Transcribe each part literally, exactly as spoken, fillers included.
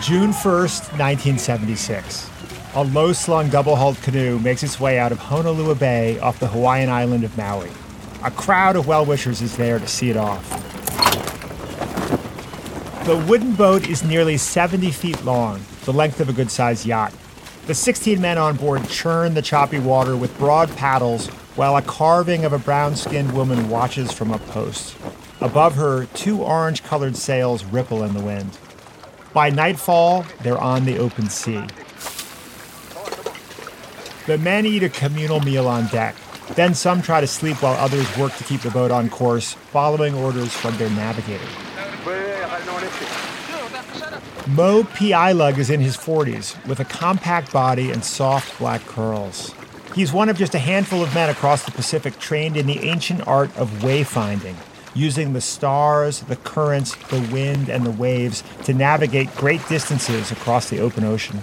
June first, nineteen seventy-six. A low-slung double-hulled canoe makes its way out of Honolulu Bay off the Hawaiian island of Maui. A crowd of well-wishers is there to see it off. The wooden boat is nearly seventy feet long, the length of a good-sized yacht. The sixteen men on board churn the choppy water with broad paddles while a carving of a brown-skinned woman watches from a post. Above her, two orange-colored sails ripple in the wind. By nightfall, they're on the open sea. The men eat a communal meal on deck. Then some try to sleep while others work to keep the boat on course, following orders from their navigator. Mo Piailug is in his forties, with a compact body and soft black curls. He's one of just a handful of men across the Pacific trained in the ancient art of wayfinding, using the stars, the currents, the wind, and the waves to navigate great distances across the open ocean.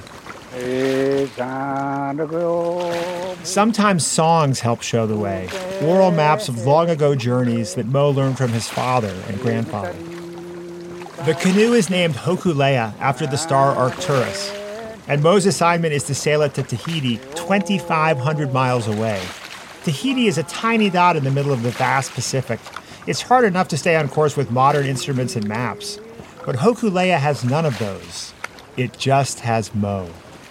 Sometimes songs help show the way, oral maps of long-ago journeys that Mo learned from his father and grandfather. The canoe is named Hokulea after the star Arcturus, and Mo's assignment is to sail it to Tahiti, twenty-five hundred miles away. Tahiti is a tiny dot in the middle of the vast Pacific. It's hard enough to stay on course with modern instruments and maps, but Hokulea has none of those. It just has Mo.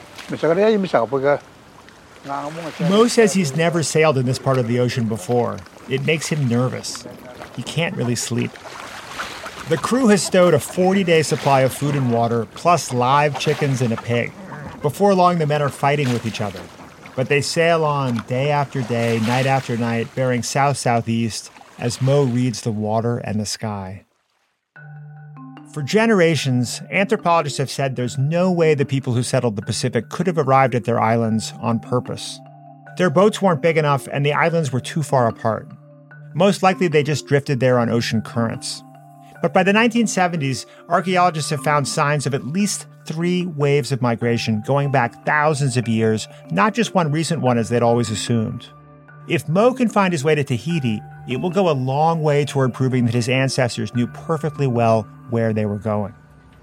Mo says he's never sailed in this part of the ocean before. It makes him nervous. He can't really sleep. The crew has stowed a forty-day supply of food and water, plus live chickens and a pig. Before long, the men are fighting with each other. But they sail on day after day, night after night, bearing south-southeast as Mo reads the water and the sky. For generations, anthropologists have said there's no way the people who settled the Pacific could have arrived at their islands on purpose. Their boats weren't big enough and the islands were too far apart. Most likely they just drifted there on ocean currents. But by the nineteen seventies, archaeologists have found signs of at least three waves of migration going back thousands of years, not just one recent one as they'd always assumed. If Mo can find his way to Tahiti, it will go a long way toward proving that his ancestors knew perfectly well where they were going.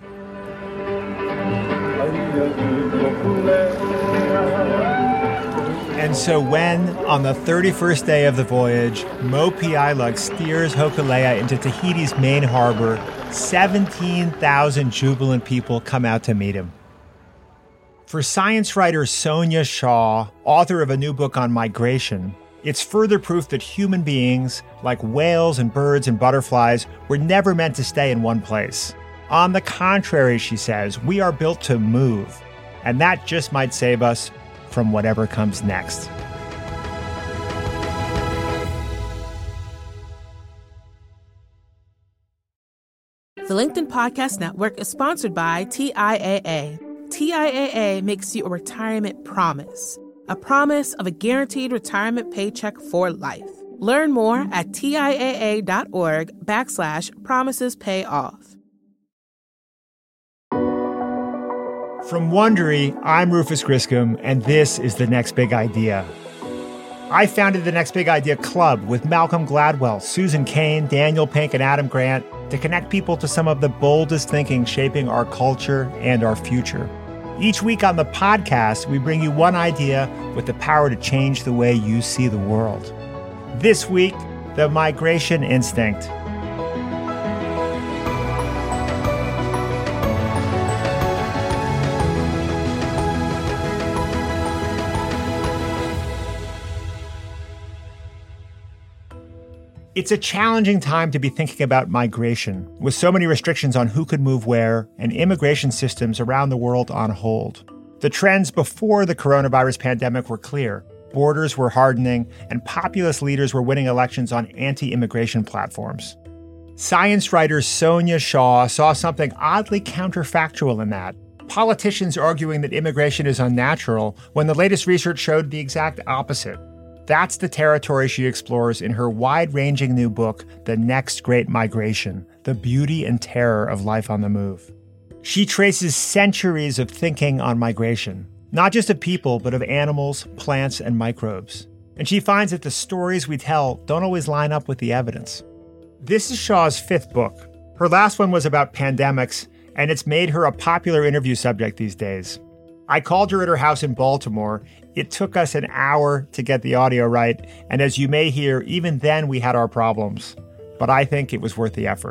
And so when, on the thirty-first day of the voyage, Mo Piailug steers Hokulea into Tahiti's main harbor, seventeen thousand jubilant people come out to meet him. For science writer Sonia Shaw, author of a new book on migration, it's further proof that human beings, like whales and birds and butterflies, were never meant to stay in one place. On the contrary, she says, we are built to move, and that just might save us from whatever comes next. The LinkedIn Podcast Network is sponsored by T I A A. T I A A makes you a retirement promise. A promise of a guaranteed retirement paycheck for life. Learn more at TIAA.org backslash promises pay off. From Wondery, I'm Rufus Griscom, and this is The Next Big Idea. I founded The Next Big Idea Club with Malcolm Gladwell, Susan Cain, Daniel Pink, and Adam Grant to connect people to some of the boldest thinking shaping our culture and our future. Each week on the podcast, we bring you one idea with the power to change the way you see the world. This week, the migration instinct. It's a challenging time to be thinking about migration, with so many restrictions on who could move where and immigration systems around the world on hold. The trends before the coronavirus pandemic were clear. Borders were hardening, and populist leaders were winning elections on anti-immigration platforms. Science writer Sonia Shaw saw something oddly counterfactual in that. Politicians arguing that immigration is unnatural when the latest research showed the exact opposite. That's the territory she explores in her wide-ranging new book, The Next Great Migration, The Beauty and Terror of Life on the Move. She traces centuries of thinking on migration, not just of people, but of animals, plants, and microbes. And she finds that the stories we tell don't always line up with the evidence. This is Shaw's fifth book. Her last one was about pandemics, and it's made her a popular interview subject these days. I called her at her house in Baltimore. It took us an hour to get the audio right, and as you may hear, even then we had our problems. But I think it was worth the effort.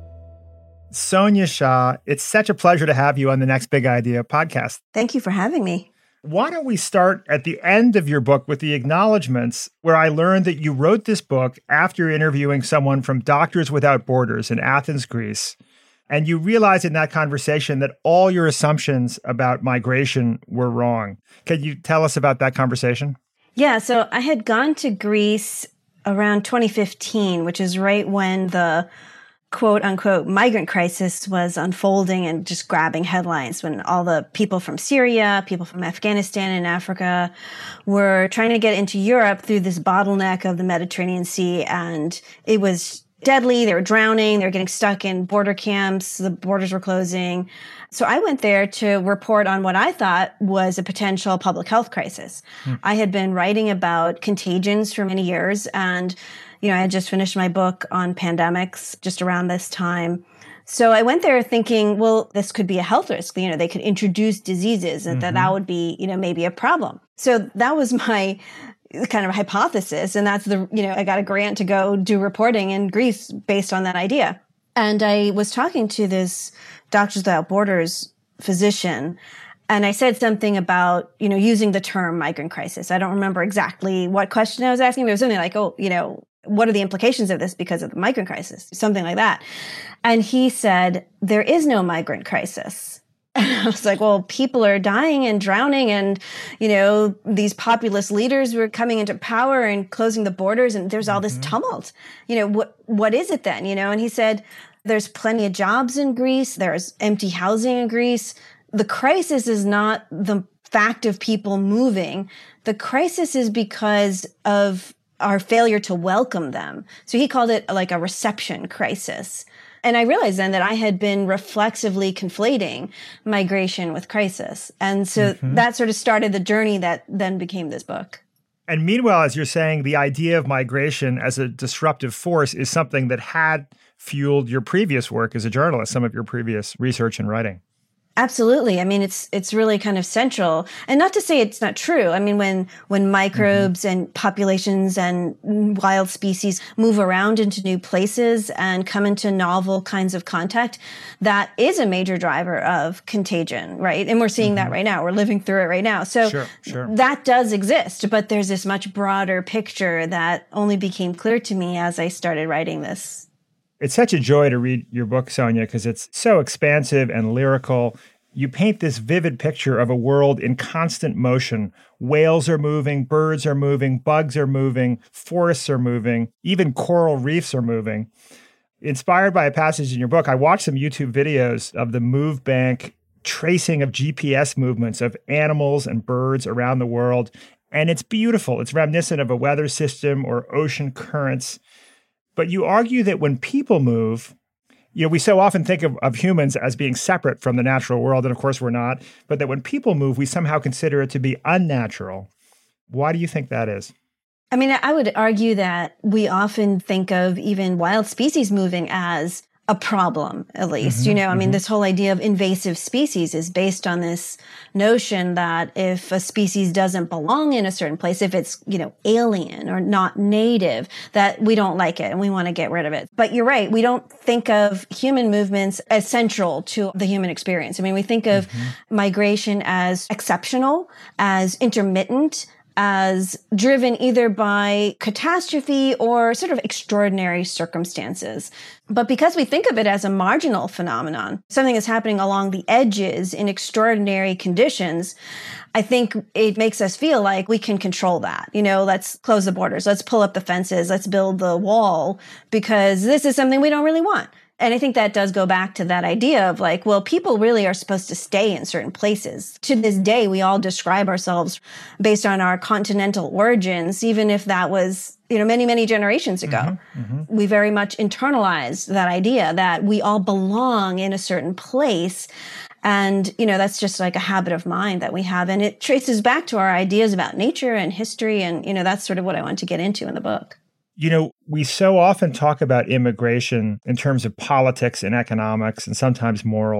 Sonia Shah, it's such a pleasure to have you on the Next Big Idea podcast. Thank you for having me. Why don't we start at the end of your book with the acknowledgments, where I learned that you wrote this book after interviewing someone from Doctors Without Borders in Athens, Greece. And you realized in that conversation that all your assumptions about migration were wrong. Can you tell us about that conversation? Yeah, so I had gone to Greece around twenty fifteen, which is right when the quote unquote migrant crisis was unfolding and just grabbing headlines, when all the people from Syria, people from Afghanistan and Africa were trying to get into Europe through this bottleneck of the Mediterranean Sea. And it was deadly. They were drowning. They were getting stuck in border camps. The borders were closing. So I went there to report on what I thought was a potential public health crisis. Hmm. I had been writing about contagions for many years, and you know, I had just finished my book on pandemics just around this time. So I went there thinking, well, this could be a health risk. You know, they could introduce diseases and mm-hmm. that that would be, you know, maybe a problem. So that was my kind of hypothesis. And that's the, you know, I got a grant to go do reporting in Greece based on that idea. And I was talking to this Doctors Without Borders physician, and I said something about, you know, using the term migrant crisis. I don't remember exactly what question I was asking, but it was something like, oh, you know, what are the implications of this because of the migrant crisis? Something like that. And he said, there is no migrant crisis. And I was like, well, people are dying and drowning, and, you know, these populist leaders were coming into power and closing the borders, and there's all this mm-hmm. tumult. You know, what what is it then? You know, and he said, there's plenty of jobs in Greece. There's empty housing in Greece. The crisis is not the fact of people moving. The crisis is because of our failure to welcome them. So he called it like a reception crisis. And I realized then that I had been reflexively conflating migration with crisis. And so mm-hmm. that sort of started the journey that then became this book. And meanwhile, as you're saying, the idea of migration as a disruptive force is something that had fueled your previous work as a journalist, some of your previous research and writing. Absolutely. I mean, it's it's really kind of central. And not to say it's not true. I mean, when when microbes mm-hmm. and populations and wild species move around into new places and come into novel kinds of contact, that is a major driver of contagion, right? And we're seeing mm-hmm. that right now. We're living through it right now. So sure, sure. that does exist, but there's this much broader picture that only became clear to me as I started writing this. It's such a joy to read your book, Sonia, because it's so expansive and lyrical. You paint this vivid picture of a world in constant motion. Whales are moving, birds are moving, bugs are moving, forests are moving, even coral reefs are moving. Inspired by a passage in your book, I watched some YouTube videos of the MoveBank tracing of G P S movements of animals and birds around the world, and it's beautiful. It's reminiscent of a weather system or ocean currents. But you argue that when people move, you know, we so often think of, of humans as being separate from the natural world, and of course we're not, but that when people move, we somehow consider it to be unnatural. Why do you think that is? I mean, I would argue that we often think of even wild species moving as a problem, at least. Mm-hmm, you know, I mean, mm-hmm. this whole idea of invasive species is based on this notion that if a species doesn't belong in a certain place, if it's, you know, alien or not native, that we don't like it and we want to get rid of it. But you're right. We don't think of human movements as central to the human experience. I mean, we think of mm-hmm. migration as exceptional, as intermittent, as driven either by catastrophe or sort of extraordinary circumstances. But because we think of it as a marginal phenomenon, something that's happening along the edges in extraordinary conditions, I think it makes us feel like we can control that. You know, let's close the borders, let's pull up the fences, let's build the wall, because this is something we don't really want. And I think that does go back to that idea of like, well, people really are supposed to stay in certain places. To this day, we all describe ourselves based on our continental origins, even if that was, you know, many, many generations ago. Mm-hmm, mm-hmm. We very much internalized that idea that we all belong in a certain place. And, you know, that's just like a habit of mind that we have. And it traces back to our ideas about nature and history. And, you know, that's sort of what I want to get into in the book. You know, we so often talk about immigration in terms of politics and economics and sometimes morals.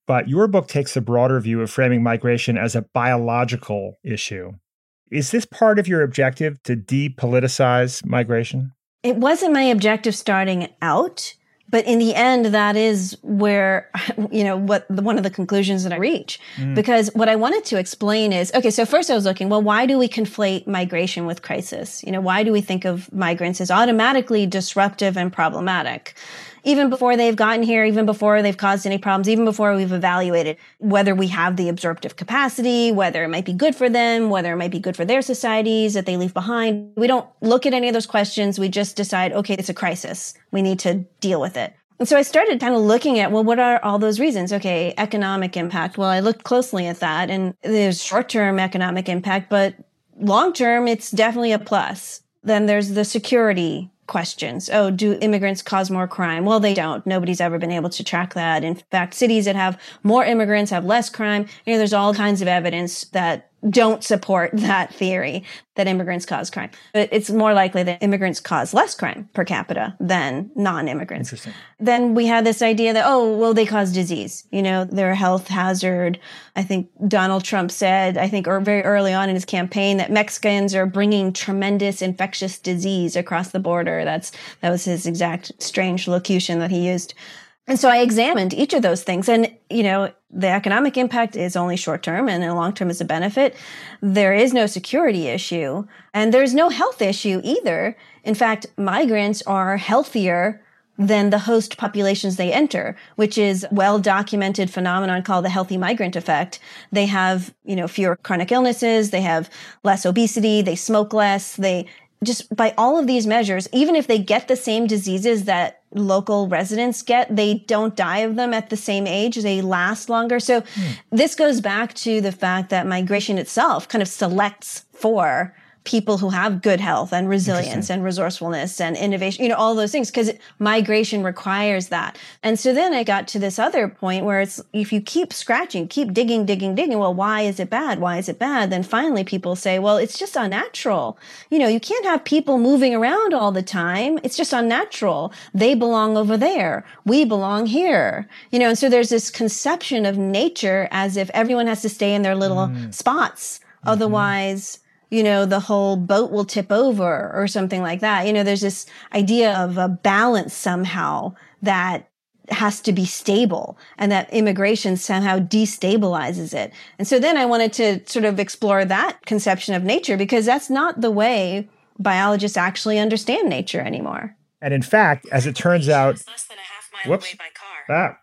But your book takes a broader view of framing migration as a biological issue. Is this part of your objective to depoliticize migration? It wasn't my objective starting out, but in the end, that is where, you know, what the, one of the conclusions that I reach. Mm. Because what I wanted to explain is, okay, so first I was looking, well, why do we conflate migration with crisis? You know, why do we think of migrants as automatically disruptive and problematic? Even before they've gotten here, even before they've caused any problems, even before we've evaluated whether we have the absorptive capacity, whether it might be good for them, whether it might be good for their societies that they leave behind. We don't look at any of those questions. We just decide, okay, it's a crisis. We need to deal with it. And so I started kind of looking at, well, what are all those reasons? Okay, economic impact. Well, I looked closely at that, and there's short-term economic impact, but long-term, it's definitely a plus. Then there's the security questions. Oh, do immigrants cause more crime? Well, they don't. Nobody's ever been able to track that. In fact, cities that have more immigrants have less crime. You know, there's all kinds of evidence that don't support that theory that immigrants cause crime. But it's more likely that immigrants cause less crime per capita than non-immigrants. Interesting. Then we had this idea that, oh, well, they cause disease. You know, they're a health hazard. I think Donald Trump said, I think or very early on in his campaign, that Mexicans are bringing tremendous infectious disease across the border. That's that was his exact strange locution that he used. And so I examined each of those things. And, you know, the economic impact is only short term and in the long term is a benefit. There is no security issue and there's no health issue either. In fact, migrants are healthier than the host populations they enter, which is a well-documented phenomenon called the healthy migrant effect. They have, you know, fewer chronic illnesses. They have less obesity. They smoke less. They just by all of these measures, even if they get the same diseases that local residents get, they don't die of them at the same age. They last longer. So mm. this goes back to the fact that migration itself kind of selects for people who have good health and resilience and resourcefulness and innovation, you know, all those things, because migration requires that. And so then I got to this other point where it's, if you keep scratching, keep digging, digging, digging, well, why is it bad? Why is it bad? Then finally people say, well, it's just unnatural. You know, you can't have people moving around all the time. It's just unnatural. They belong over there. We belong here. You know, and so there's this conception of nature as if everyone has to stay in their little mm. spots. Mm-hmm. Otherwise, you know, the whole boat will tip over or something like that. You know, there's this idea of a balance somehow that has to be stable and that immigration somehow destabilizes it. And so then I wanted to sort of explore that conception of nature because that's not the way biologists actually understand nature anymore. And in fact, as it turns out, less than a half mile whoops, away by car. Ah.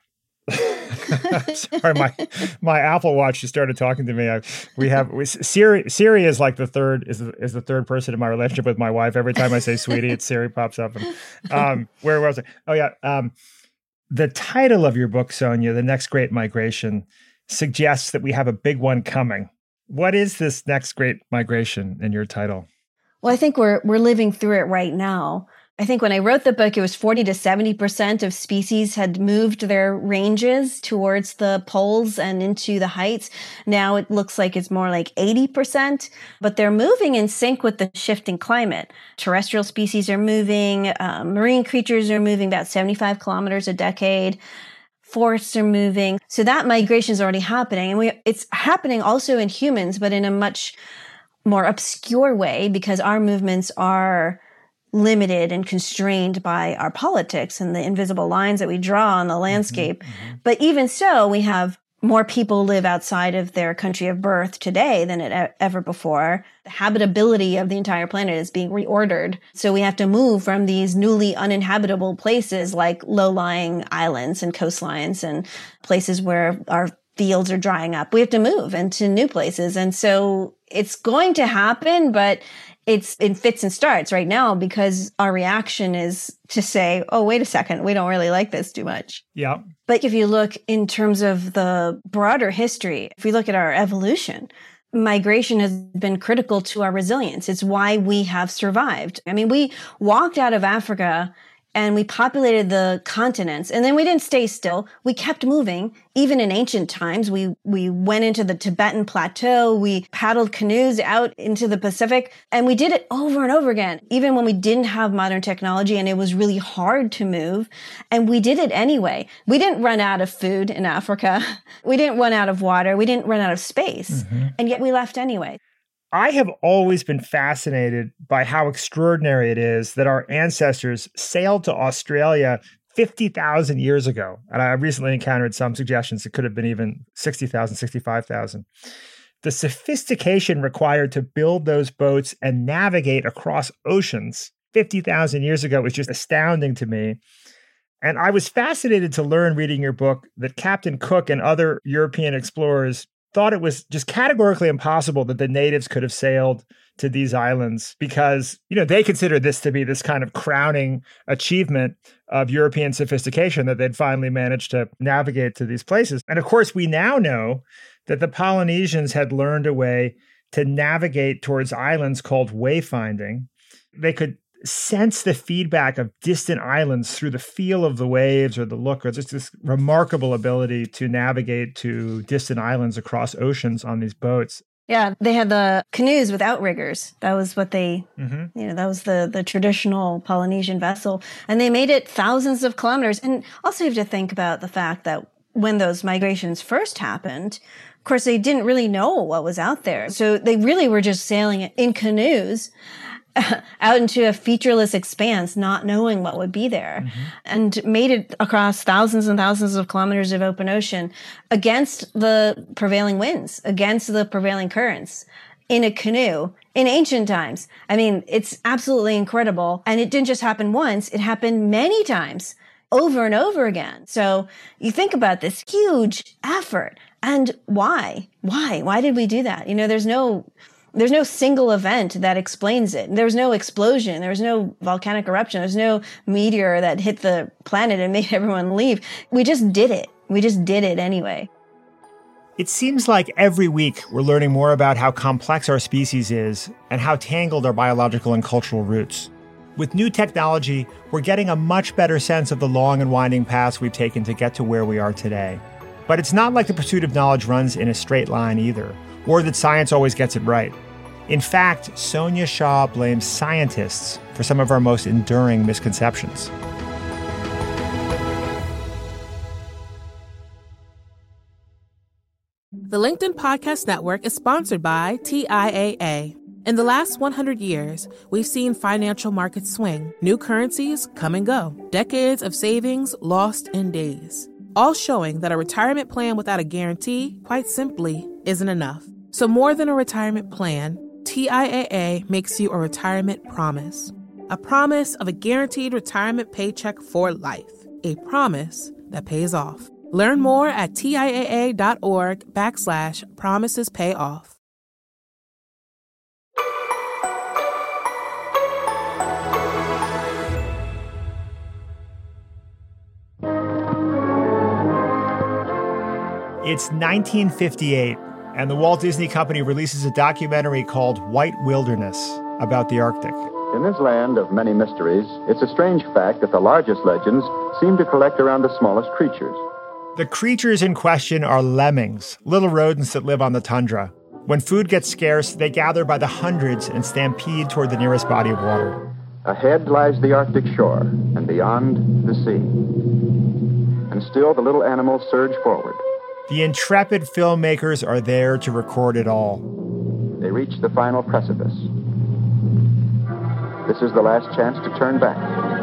Sorry, my my Apple Watch just started talking to me. I, we have we, Siri. Siri is like the third is the, is the third person in my relationship with my wife. Every time I say "sweetie," it's Siri pops up. And, um, where was I? Oh yeah. Um, the title of your book, Sonia, "The Next Great Migration," suggests that we have a big one coming. What is this next great migration in your title? Well, I think we're we're living through it right now. I think when I wrote the book, it was forty to seventy percent of species had moved their ranges towards the poles and into the heights. Now it looks like it's more like eighty percent, but they're moving in sync with the shifting climate. Terrestrial species are moving, um, marine creatures are moving about seventy-five kilometers a decade. Forests are moving. So that migration is already happening. And we, it's happening also in humans, but in a much more obscure way because our movements are limited and constrained by our politics and the invisible lines that we draw on the landscape. Mm-hmm. But even so, we have more people live outside of their country of birth today than it ever before. The habitability of the entire planet is being reordered. So we have to move from these newly uninhabitable places like low-lying islands and coastlines and places where our fields are drying up. We have to move into new places. And so it's going to happen, but it's in fits and starts right now because our reaction is to say, oh, wait a second, we don't really like this too much. Yeah. But if you look in terms of the broader history, if we look at our evolution, migration has been critical to our resilience. It's why we have survived. I mean, we walked out of Africa and we populated the continents. And then we didn't stay still. We kept moving. Even in ancient times, we, we went into the Tibetan plateau. We paddled canoes out into the Pacific, and we did it over and over again, even when we didn't have modern technology and it was really hard to move. And we did it anyway. We didn't run out of food in Africa. We didn't run out of water. We didn't run out of space. Mm-hmm. And yet we left anyway. I have always been fascinated by how extraordinary it is that our ancestors sailed to Australia fifty thousand years ago. And I recently encountered some suggestions it could have been even sixty thousand, sixty-five thousand. The sophistication required to build those boats and navigate across oceans fifty thousand years ago is just astounding to me. And I was fascinated to learn reading your book that Captain Cook and other European explorers thought it was just categorically impossible that the natives could have sailed to these islands because, you know, they consider this to be this kind of crowning achievement of European sophistication that they'd finally managed to navigate to these places. And of course, we now know that the Polynesians had learned a way to navigate towards islands called wayfinding. They could sense the feedback of distant islands through the feel of the waves or the look, or just this remarkable ability to navigate to distant islands across oceans on these boats. Yeah, they had the canoes with outriggers. That was what they, mm-hmm. you know, that was the, the traditional Polynesian vessel. And they made it thousands of kilometers. And also you have to think about the fact that when those migrations first happened, of course, they didn't really know what was out there. So they really were just sailing in canoes out into a featureless expanse, not knowing what would be there, mm-hmm. and made it across thousands and thousands of kilometers of open ocean against the prevailing winds, against the prevailing currents, in a canoe in ancient times. I mean, it's absolutely incredible. And it didn't just happen once, it happened many times, over and over again. So you think about this huge effort. And why? Why? Why did we do that? You know, there's no... There's no single event that explains it. There was no explosion. There was no volcanic eruption. There's no meteor that hit the planet and made everyone leave. We just did it. We just did it anyway. It seems like every week we're learning more about how complex our species is and how tangled our biological and cultural roots. With new technology, we're getting a much better sense of the long and winding paths we've taken to get to where we are today. But it's not like the pursuit of knowledge runs in a straight line either, or that science always gets it right. In fact, Sonia Shaw blames scientists for some of our most enduring misconceptions. The LinkedIn Podcast Network is sponsored by T I A A. In the last one hundred years, we've seen financial markets swing, new currencies come and go, decades of savings lost in days, all showing that a retirement plan without a guarantee, quite simply, isn't enough. So more than a retirement plan, T I A A makes you a retirement promise. A promise of a guaranteed retirement paycheck for life. A promise that pays off. Learn more at TIAA.org backslash promises pay off. It's nineteen fifty-eight. And the Walt Disney Company releases a documentary called White Wilderness about the Arctic. In this land of many mysteries, it's a strange fact that the largest legends seem to collect around the smallest creatures. The creatures in question are lemmings, little rodents that live on the tundra. When food gets scarce, they gather by the hundreds and stampede toward the nearest body of water. Ahead lies the Arctic shore, and beyond, the sea. And still the little animals surge forward. The intrepid filmmakers are there to record it all. They reach the final precipice. This is the last chance to turn back.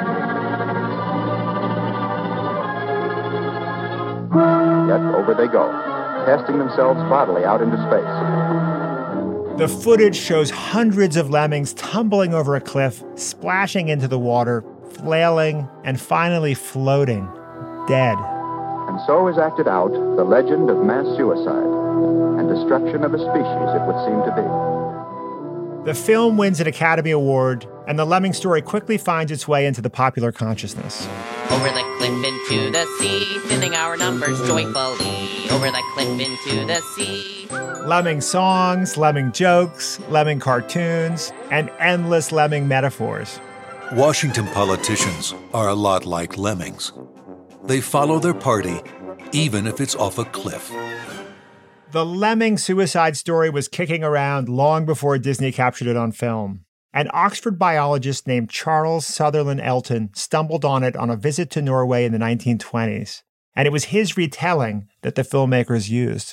Yet over they go, casting themselves bodily out into space. The footage shows hundreds of lemmings tumbling over a cliff, splashing into the water, flailing, and finally floating, dead. And so is acted out the legend of mass suicide and destruction of a species, it would seem to be. The film wins an Academy Award, and the lemming story quickly finds its way into the popular consciousness. Over the cliff into the sea, thinning our numbers joyfully. Over the cliff into the sea. Lemming songs, lemming jokes, lemming cartoons, and endless lemming metaphors. Washington politicians are a lot like lemmings. They follow their party, even if it's off a cliff. The lemming suicide story was kicking around long before Disney captured it on film. An Oxford biologist named Charles Sutherland Elton stumbled on it on a visit to Norway in the nineteen twenties, and it was his retelling that the filmmakers used.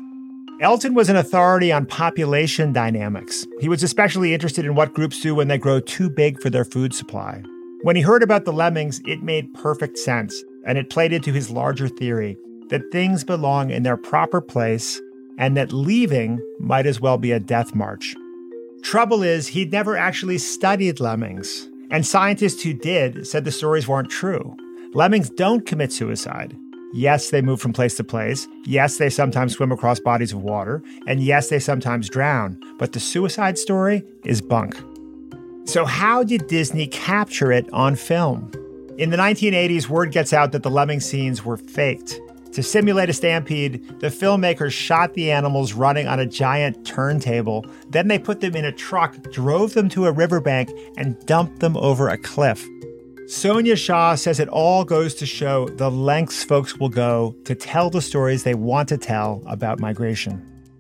Elton was an authority on population dynamics. He was especially interested in what groups do when they grow too big for their food supply. When he heard about the lemmings, it made perfect sense, and it played into his larger theory that things belong in their proper place and that leaving might as well be a death march. Trouble is, he'd never actually studied lemmings, and scientists who did said the stories weren't true. Lemmings don't commit suicide. Yes, they move from place to place. Yes, they sometimes swim across bodies of water. And yes, they sometimes drown. But the suicide story is bunk. So how did Disney capture it on film? In the nineteen eighties, word gets out that the lemming scenes were faked. To simulate a stampede, the filmmakers shot the animals running on a giant turntable. Then they put them in a truck, drove them to a riverbank, and dumped them over a cliff. Sonia Shaw says it all goes to show the lengths folks will go to tell the stories they want to tell about migration.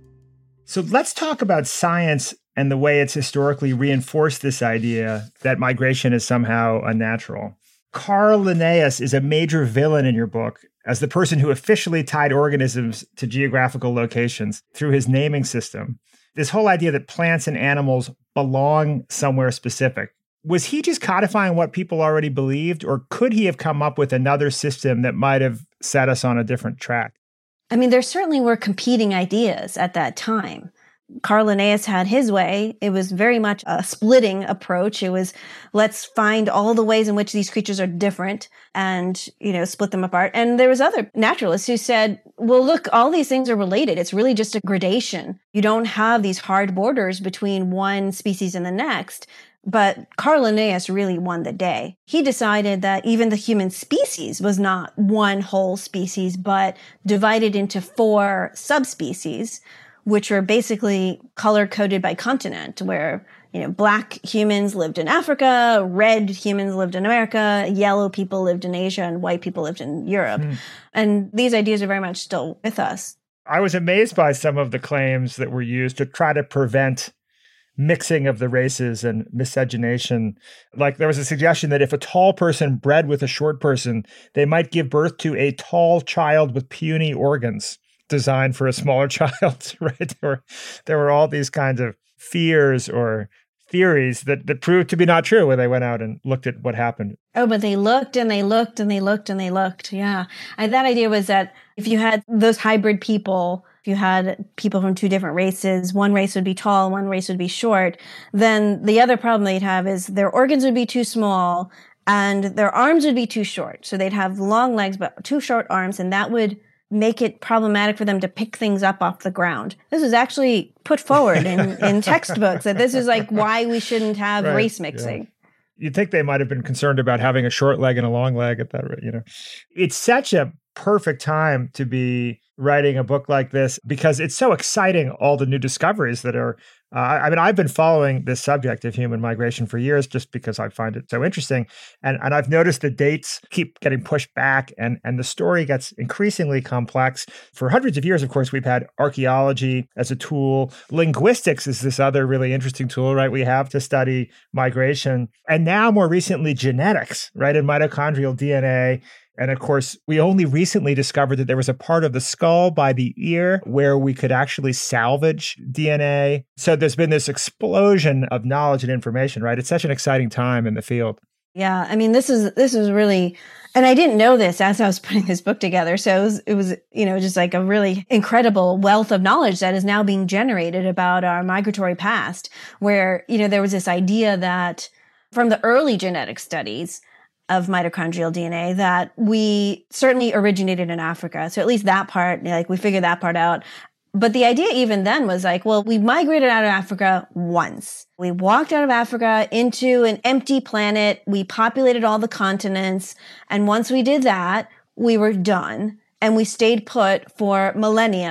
So let's talk about science and the way it's historically reinforced this idea that migration is somehow unnatural. Carl Linnaeus is a major villain in your book as the person who officially tied organisms to geographical locations through his naming system. This whole idea that plants and animals belong somewhere specific. Was he just codifying what people already believed, or could he have come up with another system that might have set us on a different track? I mean, there certainly were competing ideas at that time. Carl Linnaeus had his way. It was very much a splitting approach. It was, let's find all the ways in which these creatures are different and, you know, split them apart. And there was other naturalists who said, well, look, all these things are related. It's really just a gradation. You don't have these hard borders between one species and the next. But Carl Linnaeus really won the day. He decided that even the human species was not one whole species, but divided into four subspecies, which were basically color-coded by continent, where, you know, black humans lived in Africa, red humans lived in America, yellow people lived in Asia, and white people lived in Europe. Mm. And these ideas are very much still with us. I was amazed by some of the claims that were used to try to prevent mixing of the races and miscegenation. Like there was a suggestion that if a tall person bred with a short person, they might give birth to a tall child with puny organs designed for a smaller child, right? There were, there were all these kinds of fears or theories that, that proved to be not true when they went out and looked at what happened. Oh, but they looked and they looked and they looked and they looked. Yeah. And that idea was that if you had those hybrid people, if you had people from two different races, one race would be tall, one race would be short, then the other problem they'd have is their organs would be too small and their arms would be too short. So they'd have long legs, but too short arms, and that would make it problematic for them to pick things up off the ground. This was actually put forward in, in textbooks, that this is like why we shouldn't have right, race mixing. Yeah. You'd think they might have been concerned about having a short leg and a long leg at that rate, you know. It's such a perfect time to be writing a book like this because it's so exciting, all the new discoveries that are, uh, I mean, I've been following this subject of human migration for years just because I find it so interesting. And, and I've noticed the dates keep getting pushed back and, and the story gets increasingly complex. For hundreds of years, of course, we've had archaeology as a tool. Linguistics is this other really interesting tool, right? We have to study migration. And now more recently, genetics, right? And mitochondrial D N A. And of course, we only recently discovered that there was a part of the skull by the ear where we could actually salvage D N A. So there's been this explosion of knowledge and information, right? It's such an exciting time in the field. Yeah, I mean, this is this is really, and I didn't know this as I was putting this book together. So it was, it was, you know, just like a really incredible wealth of knowledge that is now being generated about our migratory past, where, you know, there was this idea that from the early genetic studies of mitochondrial D N A that we certainly originated in Africa. So at least that part, like we figured that part out. But the idea even then was like, well, we migrated out of Africa once. We walked out of Africa into an empty planet. We populated all the continents. And once we did that, we were done. And we stayed put for millennia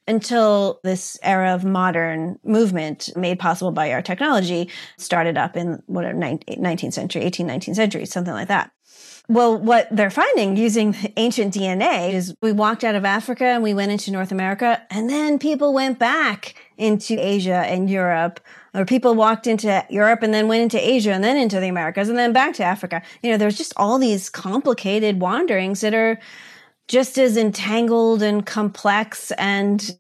until this era of modern movement made possible by our technology started up in what nineteenth century, eighteenth, nineteenth century, something like that. Well, what they're finding using ancient D N A is we walked out of Africa and we went into North America, and then people went back into Asia and Europe, or people walked into Europe and then went into Asia and then into the Americas and then back to Africa. You know, there's just all these complicated wanderings that are just as entangled and complex and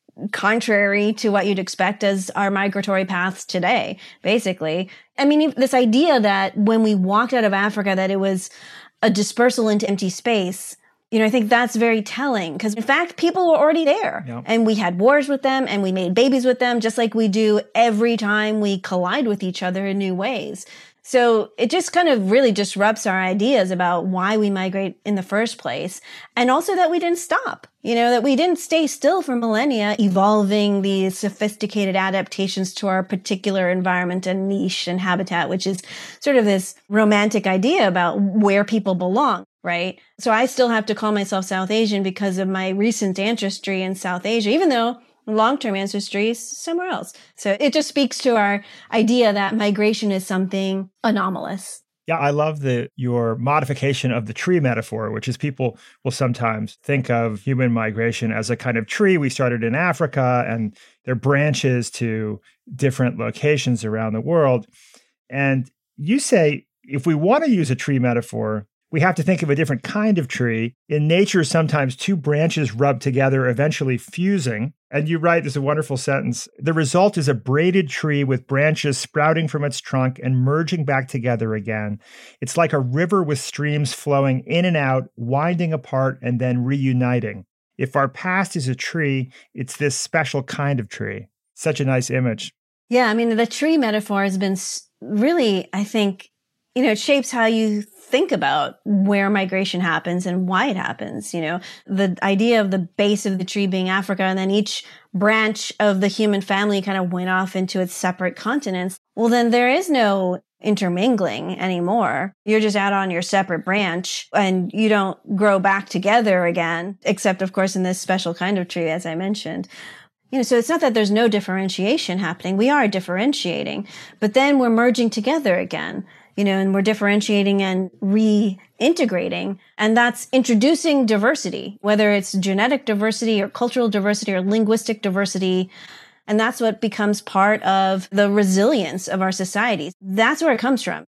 contrary to what you'd expect as our migratory paths today, basically. I mean, this idea that when we walked out of Africa, that it was a dispersal into empty space, you know, I think that's very telling because, in fact, people were already there. Yep. And we had wars with them and we made babies with them, just like we do every time we collide with each other in new ways. So it just kind of really disrupts our ideas about why we migrate in the first place. And also that we didn't stop, you know, that we didn't stay still for millennia, evolving these sophisticated adaptations to our particular environment and niche and habitat, which is sort of this romantic idea about where people belong, right? So I still have to call myself South Asian because of my recent ancestry in South Asia, even though long-term ancestry is somewhere else. So it just speaks to our idea that migration is something anomalous. Yeah, I love the your modification of the tree metaphor, which is people will sometimes think of human migration as a kind of tree. We started in Africa and there are branches to different locations around the world. And you say, if we want to use a tree metaphor, we have to think of a different kind of tree. In nature, sometimes two branches rub together, eventually fusing. And you write, there's a wonderful sentence, the result is a braided tree with branches sprouting from its trunk and merging back together again. It's like a river with streams flowing in and out, winding apart, and then reuniting. If our past is a tree, it's this special kind of tree. Such a nice image. Yeah, I mean, the tree metaphor has been really, I think, you know, it shapes how you think about where migration happens and why it happens. You know, the idea of the base of the tree being Africa and then each branch of the human family kind of went off into its separate continents. Well, then there is no intermingling anymore. You're just out on your separate branch and you don't grow back together again, except of course in this special kind of tree, as I mentioned. You know, so it's not that there's no differentiation happening. We are differentiating, but then we're merging together again. You know, and we're differentiating and reintegrating. And that's introducing diversity, whether it's genetic diversity or cultural diversity or linguistic diversity. And that's what becomes part of the resilience of our societies. That's where it comes from.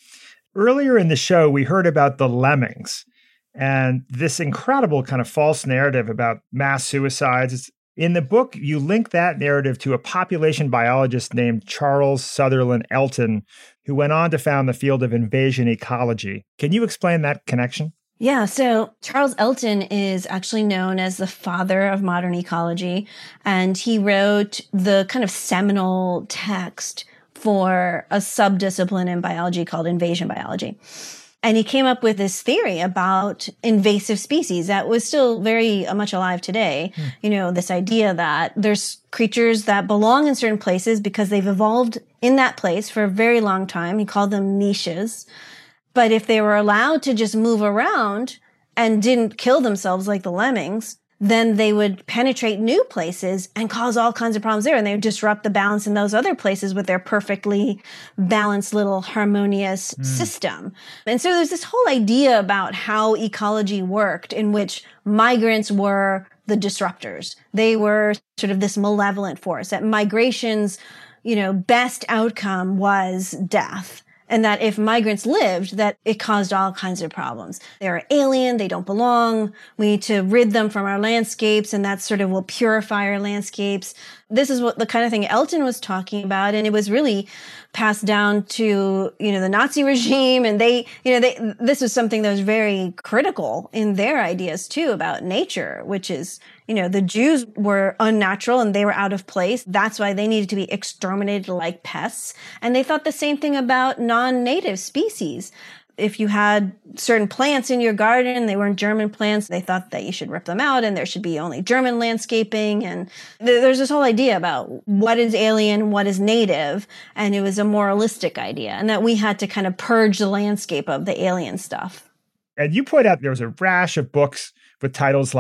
Earlier in the show, we heard about the lemmings and this incredible kind of false narrative about mass suicides. In the book, you link that narrative to a population biologist named Charles Sutherland Elton, who went on to found the field of invasion ecology. Can you explain that connection? Yeah, so Charles Elton is actually known as the father of modern ecology, and he wrote the kind of seminal text for a subdiscipline in biology called invasion biology. And he came up with this theory about invasive species that was still very much alive today. Mm. You know, this idea that there's creatures that belong in certain places because they've evolved in that place for a very long time. He called them niches. But if they were allowed to just move around and didn't kill themselves like the lemmings, then they would penetrate new places and cause all kinds of problems there. And they would disrupt the balance in those other places with their perfectly balanced little harmonious mm. system. And so there's this whole idea about how ecology worked in which migrants were the disruptors. They were sort of this malevolent force, that migration's, you know, best outcome was death. And that if migrants lived, that it caused all kinds of problems. They're alien, they don't belong, we need to rid them from our landscapes, and that sort of will purify our landscapes. This is what the kind of thing Elton was talking about, and it was really passed down to, you know, the Nazi regime, and they, you know, they, this was something that was very critical in their ideas too about nature, which is, you know, the Jews were unnatural and they were out of place. That's why they needed to be exterminated like pests. And they thought the same thing about non-native species. If you had certain plants in your garden, they weren't German plants, they thought that you should rip them out and there should be only German landscaping. And th- there's this whole idea about what is alien, what is native. And it was a moralistic idea, and that we had to kind of purge the landscape of the alien stuff. And you point out there was a rash of books with titles like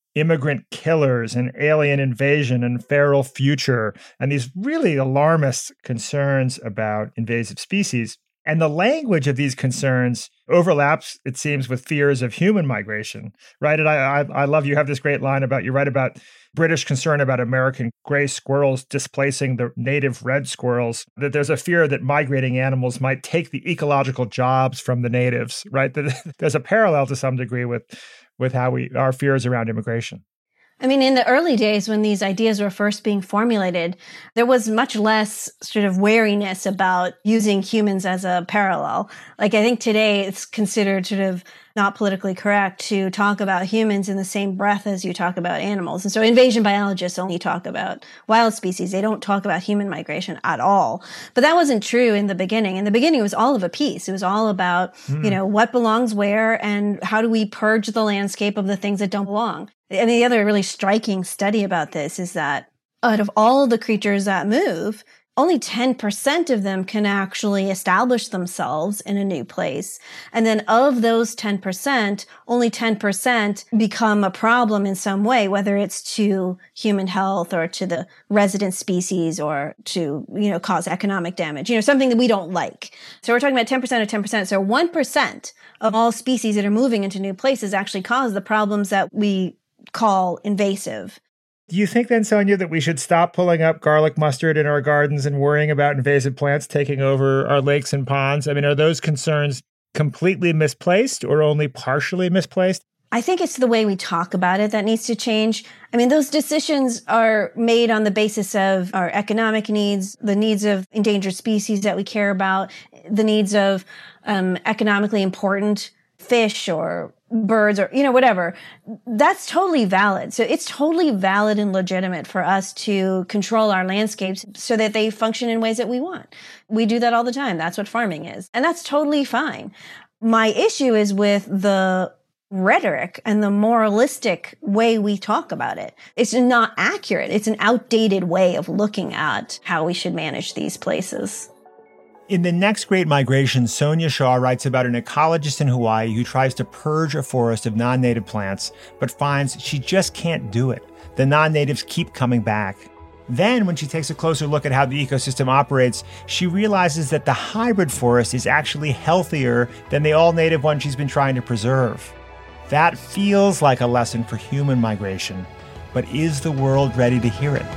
immigrant killers and alien invasion and feral future, and these really alarmist concerns about invasive species. And the language of these concerns overlaps, it seems, with fears of human migration, right? And I, I, I love you have this great line about, you write about British concern about American gray squirrels displacing the native red squirrels, that there's a fear that migrating animals might take the ecological jobs from the natives, right? That there's a parallel to some degree with, with how we, our fears around immigration. I mean, in the early days when these ideas were first being formulated, there was much less sort of wariness about using humans as a parallel. Like, I think today it's considered sort of not politically correct to talk about humans in the same breath as you talk about animals. And so invasion biologists only talk about wild species. They don't talk about human migration at all. But that wasn't true in the beginning. In the beginning, it was all of a piece. It was all about, mm. you know, what belongs where and how do we purge the landscape of the things that don't belong. And the other really striking study about this is that out of all the creatures that move, only ten percent of them can actually establish themselves in a new place. And then of those ten percent, only ten percent become a problem in some way, whether it's to human health or to the resident species or to, you know, cause economic damage, you know, something that we don't like. So we're talking about ten percent of ten percent. So one percent of all species that are moving into new places actually cause the problems that we call invasive. Do you think then, Sonia, that we should stop pulling up garlic mustard in our gardens and worrying about invasive plants taking over our lakes and ponds? I mean, are those concerns completely misplaced or only partially misplaced? I think it's the way we talk about it that needs to change. I mean, those decisions are made on the basis of our economic needs, the needs of endangered species that we care about, the needs of um, economically important fish or birds or, you know, whatever. That's totally valid. So it's totally valid and legitimate for us to control our landscapes so that they function in ways that we want. We do that all the time. That's what farming is. And that's totally fine. My issue is with the rhetoric and the moralistic way we talk about it. It's not accurate. It's an outdated way of looking at how we should manage these places. In The Next Great Migration, Sonia Shaw writes about an ecologist in Hawaii who tries to purge a forest of non-native plants, but finds she just can't do it. The non-natives keep coming back. Then, when she takes a closer look at how the ecosystem operates, she realizes that the hybrid forest is actually healthier than the all-native one she's been trying to preserve. That feels like a lesson for human migration, but is the world ready to hear it?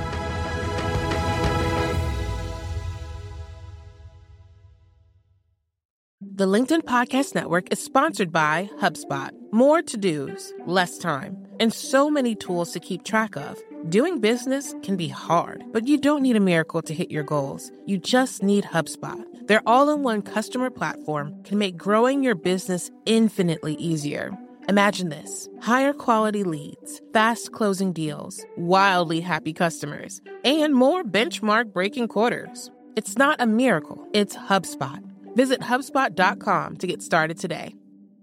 The LinkedIn Podcast Network is sponsored by HubSpot. More to-dos, less time, and so many tools to keep track of. Doing business can be hard, but you don't need a miracle to hit your goals. You just need HubSpot. Their all-in-one customer platform can make growing your business infinitely easier. Imagine this: higher quality leads, fast closing deals, wildly happy customers, and more benchmark-breaking quarters. It's not a miracle, it's HubSpot. Visit HubSpot dot com to get started today.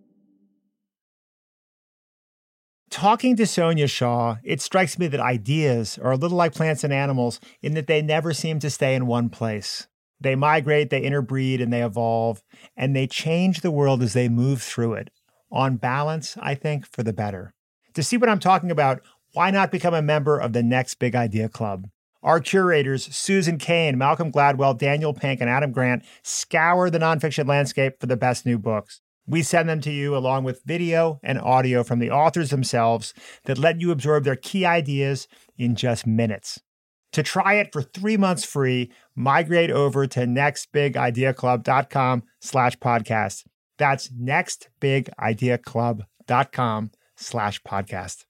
Talking to Sonia Shaw, it strikes me that ideas are a little like plants and animals in that they never seem to stay in one place. They migrate, they interbreed, and they evolve, and they change the world as they move through it. On balance, I think, for the better. To see what I'm talking about, why not become a member of the Next Big Idea Club? Our curators, Susan Cain, Malcolm Gladwell, Daniel Pink, and Adam Grant, scour the nonfiction landscape for the best new books. We send them to you along with video and audio from the authors themselves that let you absorb their key ideas in just minutes. To try it for three months free, migrate over to nextbigideaclub.com slash podcast. That's nextbigideaclub.com slash podcast.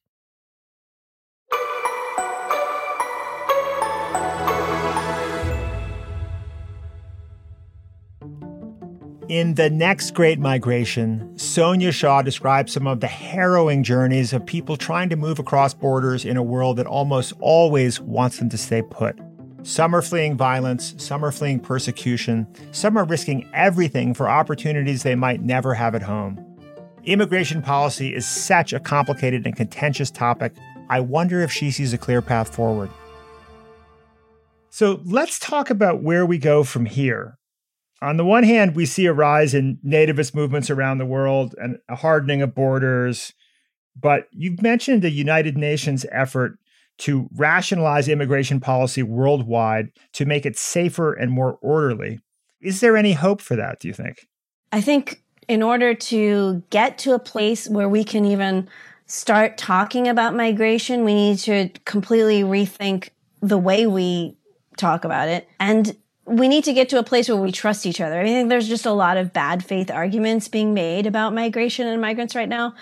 In The Next Great Migration, Sonia Shaw describes some of the harrowing journeys of people trying to move across borders in a world that almost always wants them to stay put. Some are fleeing violence, some are fleeing persecution, some are risking everything for opportunities they might never have at home. Immigration policy is such a complicated and contentious topic. I wonder if she sees a clear path forward. So let's talk about where we go from here. On the one hand, we see a rise in nativist movements around the world and a hardening of borders. But you've mentioned the United Nations effort to rationalize immigration policy worldwide to make it safer and more orderly. Is there any hope for that, do you think? I think in order to get to a place where we can even start talking about migration, we need to completely rethink the way we talk about it. And we need to get to a place where we trust each other. I think there's just a lot of bad faith arguments being made about migration and migrants right now.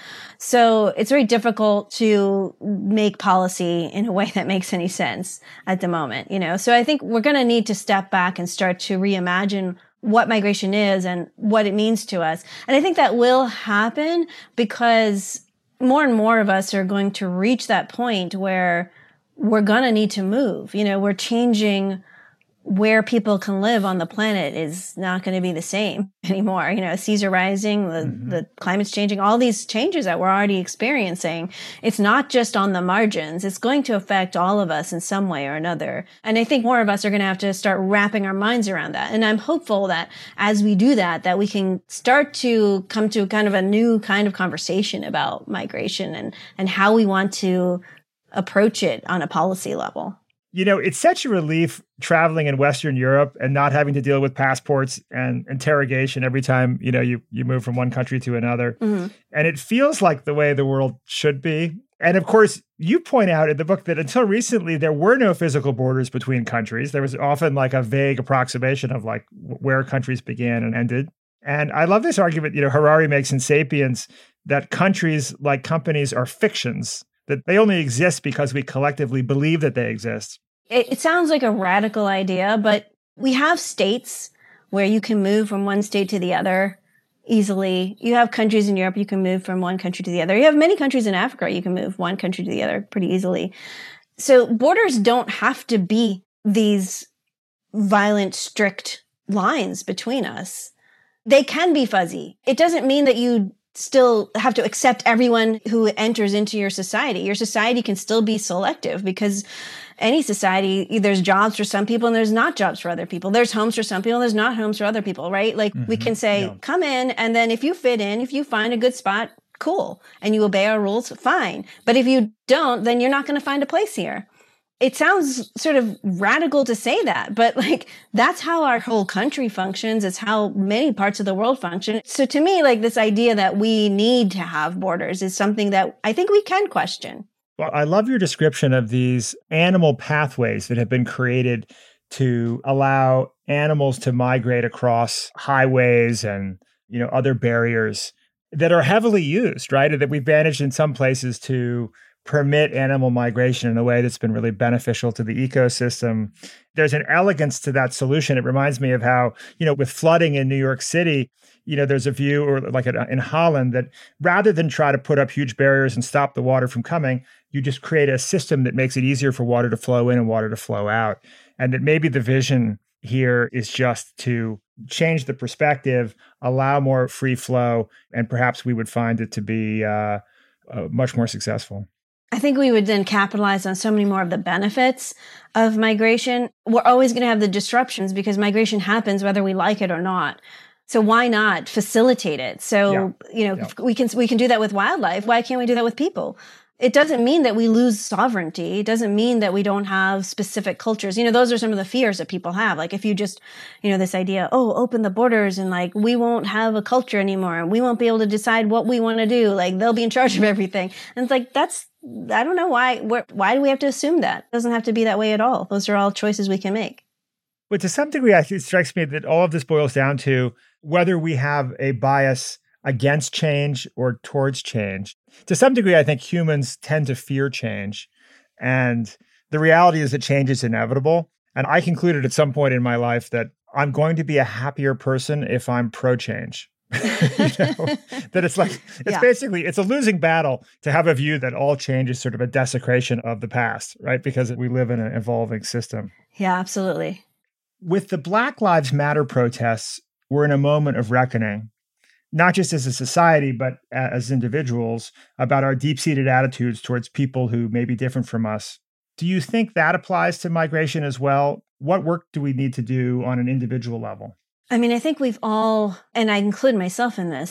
So it's very difficult to make policy in a way that makes any sense at the moment, you know? So I think we're going to need to step back and start to reimagine what migration is and what it means to us. And I think that will happen because more and more of us are going to reach that point where we're going to need to move. You know, we're changing where people can live on the planet is not going to be the same anymore. You know, seas are rising, the, mm-hmm. the climate's changing, all these changes that we're already experiencing. It's not just on the margins. It's going to affect all of us in some way or another. And I think more of us are going to have to start wrapping our minds around that. And I'm hopeful that as we do that, that we can start to come to kind of a new kind of conversation about migration and, and how we want to approach it on a policy level. You know, it's such a relief traveling in Western Europe and not having to deal with passports and interrogation every time, you know, you, you move from one country to another. Mm-hmm. And it feels like the way the world should be. And of course, you point out in the book that until recently, there were no physical borders between countries. There was often like a vague approximation of like where countries began and ended. And I love this argument, you know, Harari makes in Sapiens that countries, like companies, are fictions, that they only exist because we collectively believe that they exist. It, it sounds like a radical idea, but we have states where you can move from one state to the other easily. You have countries in Europe, you can move from one country to the other. You have many countries in Africa, you can move one country to the other pretty easily. So borders don't have to be these violent, strict lines between us. They can be fuzzy. It doesn't mean that you still have to accept everyone who enters into your society. Your society can still be selective because any society, there's jobs for some people and there's not jobs for other people. There's homes for some people and there's not homes for other people, right? Like mm-hmm. we can say, yeah. come in, and then if you fit in, if you find a good spot, cool, and you obey our rules, fine. But if you don't, then you're not going to find a place here. It sounds sort of radical to say that, but like that's how our whole country functions. It's how many parts of the world function. So to me, like this idea that we need to have borders is something that I think we can question. Well, I love your description of these animal pathways that have been created to allow animals to migrate across highways and, you know, other barriers that are heavily used, right? That we've managed in some places to permit animal migration in a way that's been really beneficial to the ecosystem. There's an elegance to that solution. It reminds me of how, you know, with flooding in New York City, you know, there's a view, or like in Holland, that rather than try to put up huge barriers and stop the water from coming, you just create a system that makes it easier for water to flow in and water to flow out. And that maybe the vision here is just to change the perspective, allow more free flow, and perhaps we would find it to be uh, uh, much more successful. I think we would then capitalize on so many more of the benefits of migration. We're always going to have the disruptions because migration happens whether we like it or not. So why not facilitate it? So, yeah. you know, yeah. we can we can do that with wildlife. Why can't we do that with people? It doesn't mean that we lose sovereignty. It doesn't mean that we don't have specific cultures. You know, those are some of the fears that people have. Like if you just, you know, this idea, oh, open the borders and like we won't have a culture anymore and we won't be able to decide what we want to do. Like they'll be in charge of everything. And it's like, that's, I don't know why, where, why do we have to assume that? It doesn't have to be that way at all. Those are all choices we can make. But to some degree, I think it strikes me that all of this boils down to whether we have a bias against change or towards change. To some degree, I think humans tend to fear change. And the reality is that change is inevitable. And I concluded at some point in my life that I'm going to be a happier person if I'm pro-change. you know? That it's like, it's yeah. basically, it's a losing battle to have a view that all change is sort of a desecration of the past, right? Because we live in an evolving system. Yeah, absolutely. With the Black Lives Matter protests, we're in a moment of reckoning, not just as a society, but as individuals, about our deep-seated attitudes towards people who may be different from us. Do you think that applies to migration as well? What work do we need to do on an individual level? I mean, I think we've all, and I include myself in this,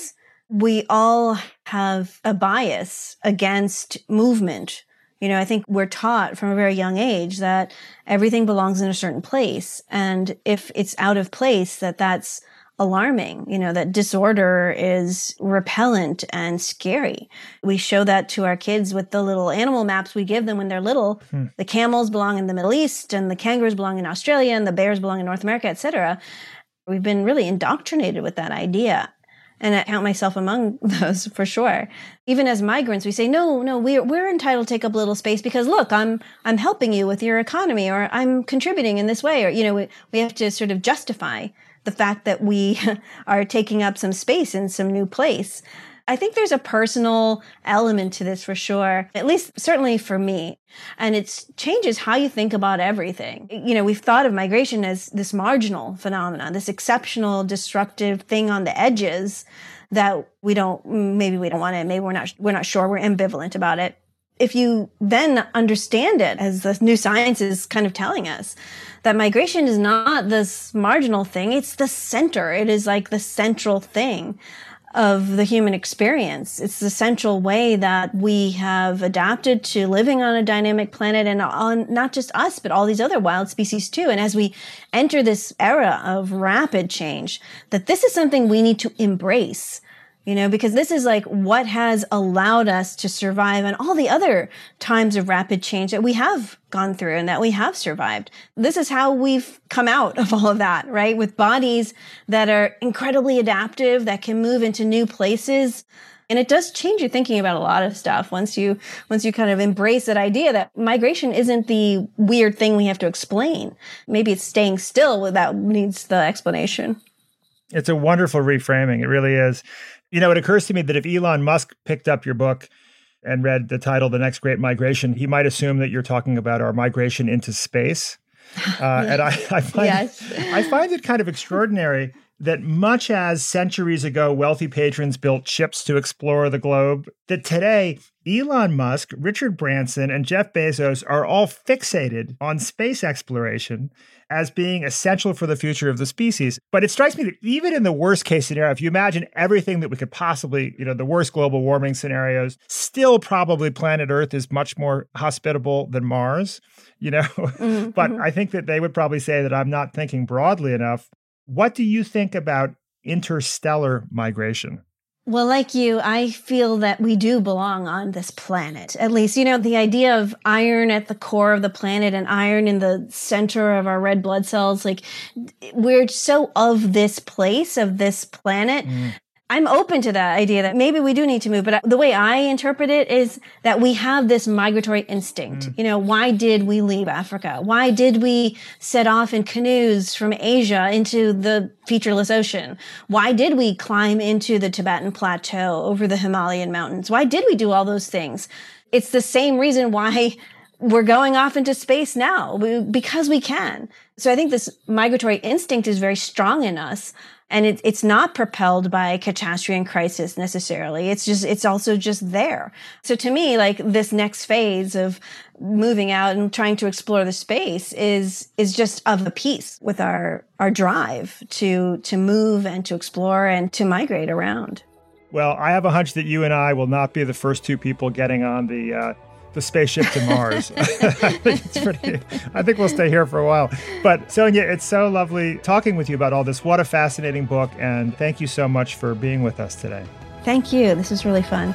We all have a bias against movement. You know, I think we're taught from a very young age that everything belongs in a certain place. And if it's out of place, that that's alarming, you know, that disorder is repellent and scary. We show that to our kids with the little animal maps we give them when they're little. Hmm. The camels belong in the Middle East, and the kangaroos belong in Australia, and the bears belong in North America, et cetera. We've been really indoctrinated with that idea. And I count myself among those for sure. Even as migrants, we say, no, no, we're, we're entitled to take up a little space because look, I'm, I'm helping you with your economy, or I'm contributing in this way. Or, you know, we, we have to sort of justify the fact that we are taking up some space in some new place. I think there's a personal element to this for sure, at least certainly for me. And it changes how you think about everything. You know, we've thought of migration as this marginal phenomenon, this exceptional, destructive thing on the edges that we don't, maybe we don't want it, maybe we're not, we're not sure, we're ambivalent about it. If you then understand it, as the new science is kind of telling us, that migration is not this marginal thing, it's the center. It is like the central thing of the human experience. It's the central way that we have adapted to living on a dynamic planet, and on not just us, but all these other wild species too. And as we enter this era of rapid change, that this is something we need to embrace. You know, because this is like what has allowed us to survive in all the other times of rapid change that we have gone through and that we have survived. This is how we've come out of all of that, right? With bodies that are incredibly adaptive, that can move into new places. And it does change your thinking about a lot of stuff once you, once you kind of embrace that idea that migration isn't the weird thing we have to explain. Maybe it's staying still that needs the explanation. It's a wonderful reframing. It really is. You know, it occurs to me that if Elon Musk picked up your book and read the title, The Next Great Migration, he might assume that you're talking about our migration into space. Uh, and I, I, find, yes. I find it kind of extraordinary that much as centuries ago wealthy patrons built ships to explore the globe, that today Elon Musk, Richard Branson, and Jeff Bezos are all fixated on space exploration as being essential for the future of the species. But it strikes me that even in the worst case scenario, if you imagine everything that we could possibly, you know, the worst global warming scenarios, still probably planet Earth is much more hospitable than Mars, you know. Mm-hmm. But I think that they would probably say that I'm not thinking broadly enough. What do you think about interstellar migration? Well, like you, I feel that we do belong on this planet. At least, you know, the idea of iron at the core of the planet and iron in the center of our red blood cells, like we're so of this place, of this planet. Mm. I'm open to that idea that maybe we do need to move. But the way I interpret it is that we have this migratory instinct. Mm. You know, why did we leave Africa? Why did we set off in canoes from Asia into the featureless ocean? Why did we climb into the Tibetan Plateau over the Himalayan mountains? Why did we do all those things? It's the same reason why we're going off into space now, because we can. So I think this migratory instinct is very strong in us. And it, it's not propelled by catastrophe and crisis necessarily. It's just, it's also just there. So to me, like this next phase of moving out and trying to explore the space is, is just of a piece with our, our drive to, to move and to explore and to migrate around. Well, I have a hunch that you and I will not be the first two people getting on the, uh, the spaceship to Mars. I think it's pretty, I think we'll stay here for a while. But Sonia, it's so lovely talking with you about all this. What a fascinating book. And thank you so much for being with us today. Thank you. This was really fun.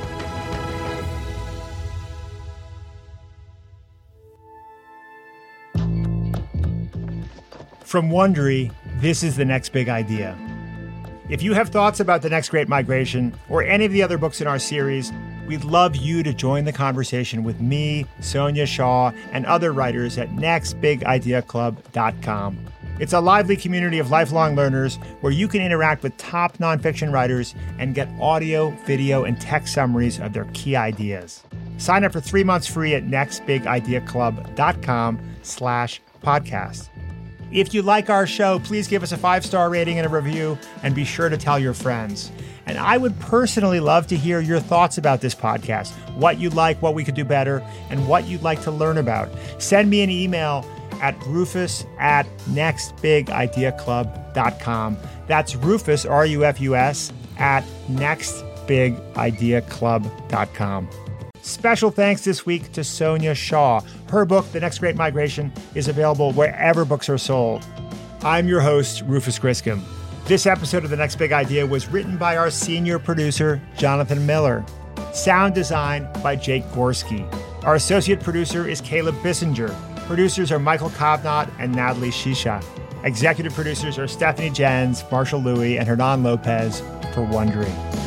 From Wondery, this is The Next Big Idea. If you have thoughts about The Next Great Migration or any of the other books in our series, we'd love you to join the conversation with me, Sonia Shaw, and other writers at next big idea club dot com. It's a lively community of lifelong learners where you can interact with top nonfiction writers and get audio, video, and text summaries of their key ideas. Sign up for three months free at next big idea club dot com slash podcast. If you like our show, please give us a five-star rating and a review, and be sure to tell your friends. And I would personally love to hear your thoughts about this podcast, what you like, what we could do better, and what you'd like to learn about. Send me an email at rufus at next big idea club dot com. That's Rufus, R U F U S, at next big idea club dot com. Special thanks this week to Sonia Shaw. Her book, The Next Great Migration, is available wherever books are sold. I'm your host, Rufus Griscom. This episode of The Next Big Idea was written by our senior producer, Jonathan Miller. Sound design by Jake Gorski. Our associate producer is Caleb Bissinger. Producers are Michael Kovnat and Natalie Shisha. Executive producers are Stephanie Jens, Marshall Louis, and Hernan Lopez for Wondery.